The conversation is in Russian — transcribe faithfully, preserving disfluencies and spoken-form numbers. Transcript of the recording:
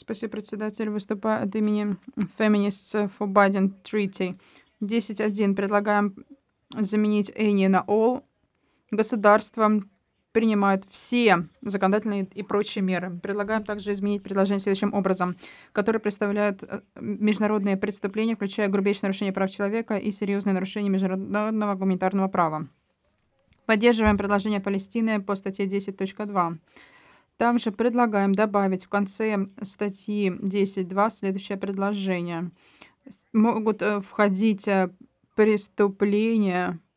Спасибо, председатель. Выступаю от имени Feminists for Biden Treaty. десять точка один. Предлагаем заменить any на all. Государства принимают все законодательные и прочие меры. Предлагаем также изменить предложение следующим образом, которое представляет международные преступления, включая грубейшее нарушение прав человека и серьезные нарушения международного гуманитарного права. Поддерживаем предложение Палестины по статье десять точка два. Также предлагаем добавить в конце статьи десять точка два следующее предложение. Могут входить преступления